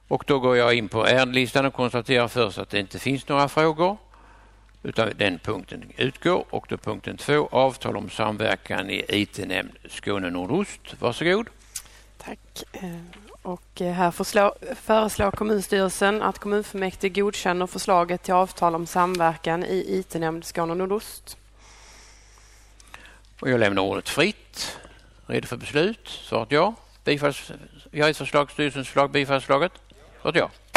Och då går jag in på ärendelistan och konstaterar först att det inte finns några frågor, utan den punkten utgår. Och då punkten 2, avtal om samverkan i IT-nämnd Skåne Nordost. Varsågod. Tack. Och här föreslår kommunstyrelsen att kommunfullmäktige godkänner förslaget till avtal om samverkan i IT-nämnd Skåne Nordost. Och jag lämnar ordet fritt. Redo för beslut? Svaret ja. Vi har ett förslag, styrelsens förslag, bifallsförslaget. Svaret ja.